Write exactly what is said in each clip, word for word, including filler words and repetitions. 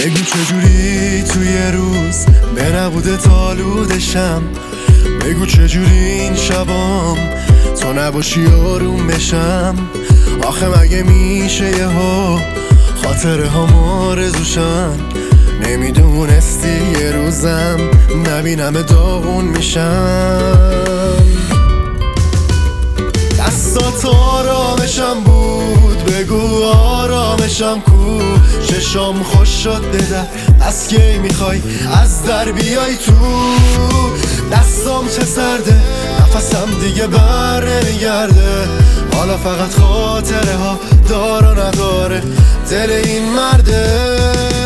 بگو چجوری توی روز به نبوده تالودشم، بگو چجوری این شبام تو نباشی آروم بشم. آخه مگه میشه یه ها خاطره ها آرزوشن، نمیدونستی یه روزم نبینم داغون میشم. دستات آرامشم بود، بگو آرامشم کو. چشام خوش شد بدر، از کی میخوای از در بیای تو. دستام چه سرده، نفسم دیگه بر نمیگرده. حالا فقط خاطره ها دار و نداره دل این مرده.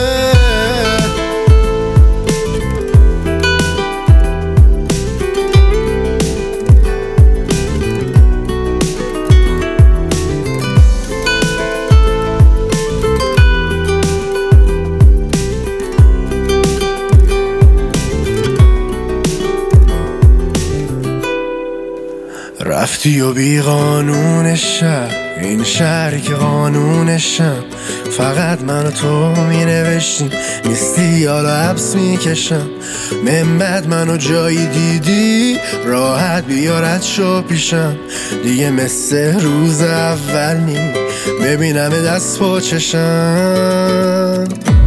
رفتی و بی قانون شهر، این شهری که قانونشم. فقط من و تو می نوشتیم، نیستی حالا حبس می کشم. من بعد منو جایی دیدی راحت بیارد شو پیشم. دیگه مثل روز اول نی ببینم دست پا چشم.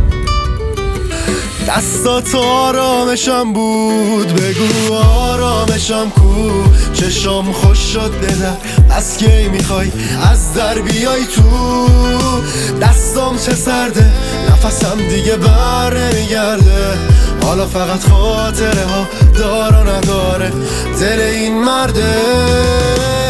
دستات آرامشم بود، بگو آرامشم کو. چشام خوش شد بدر، از کی میخوای از در بیای تو. دستام چه سرده، نفسم دیگه بر نمیگرده. حالا فقط خاطره ها دار و نداره دل این مرده.